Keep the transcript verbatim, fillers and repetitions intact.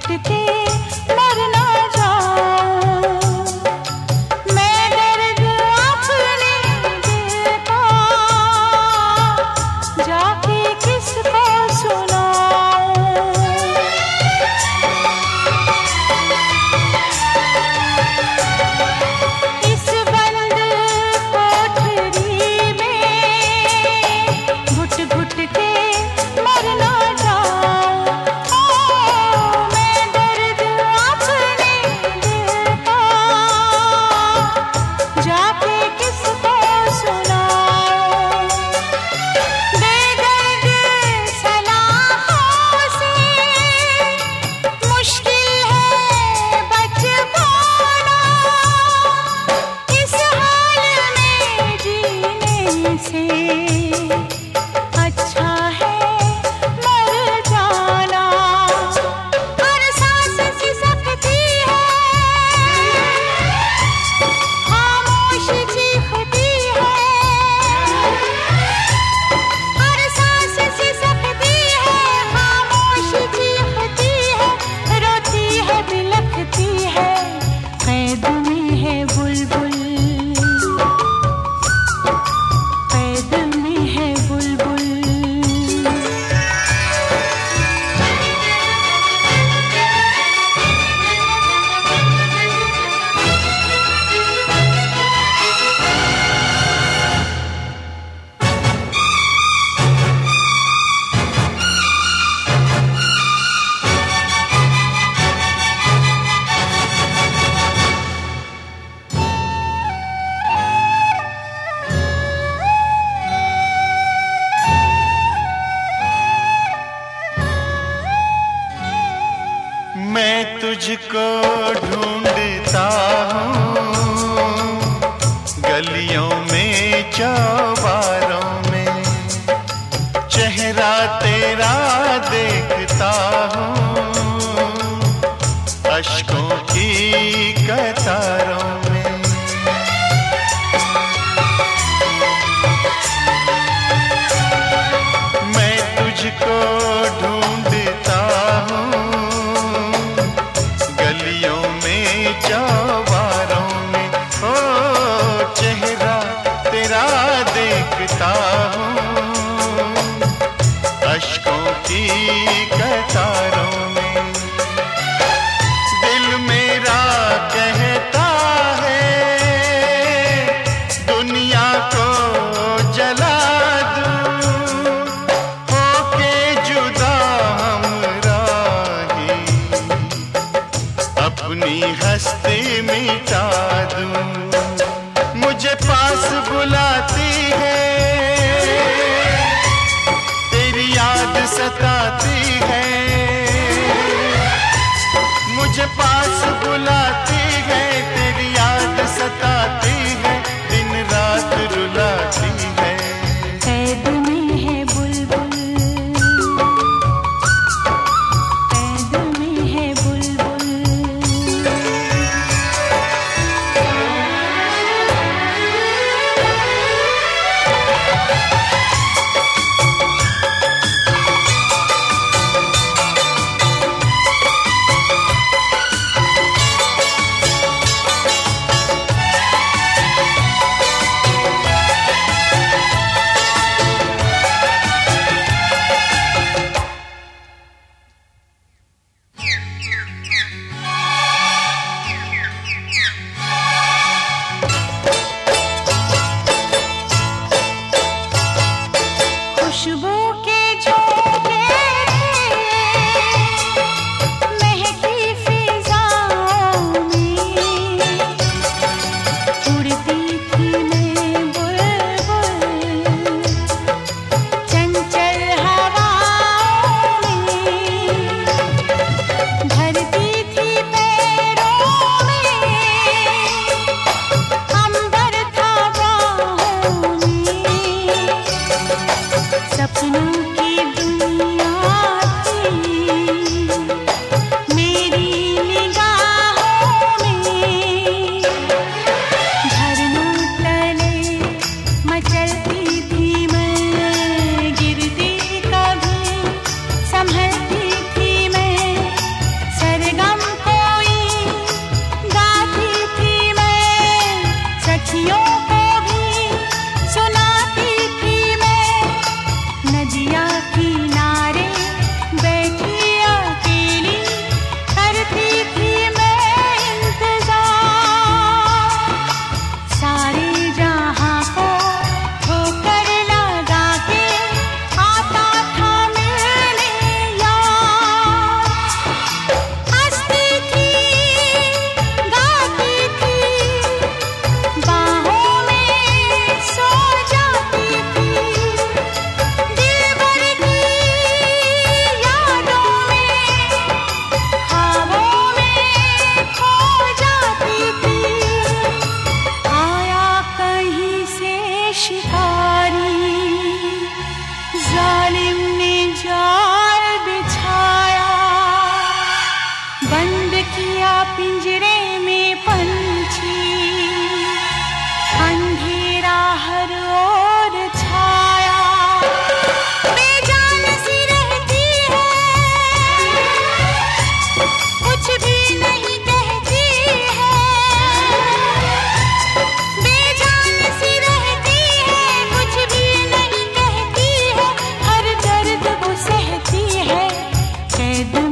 के मर ना जाऊं। मैं दर्द अपने दिल का जाके किसको सुनाऊं। इस बंद कोठरी में घुट घुट के मर ना जाऊं। ओ मैं दर्द अपने दिल का जाके किसको सुनाऊं। बेदर्द सलाहों से मुश्किल है बच पाना। इस हाल में जीने से अच्छा है मर जाना। हर सांस सिसकती है, खामोश चीखती है। हर सांस सिसकती है, खामोश चीखती है। रोती है, बिलखती है, कैद में है बुलबुल, कैद में है बुलबुल। मैं तुझको ढूंढता हूँ गलियों में चौबारों में। चेहरा तेरा देखता हूँ अश्कों की कतारों में। मैं तुझको ढूंढता हूँ गलियों में चौबारों में। ओ चेहरा तेरा देखता हूँ अश्कों की कतारों में। दिल मेरा कहता है दुनिया को जला दूं। होके जुदा हमराही अपनी हस्ती मिटा दूं। मुझे पास बुलाती है, तेरी याद सताती है। मुझे पास बुलाती है, तेरी याद सताती है, दिन रात रुलाती है। कैद में है बुलबुल, कैद में है बुलबुल। कैद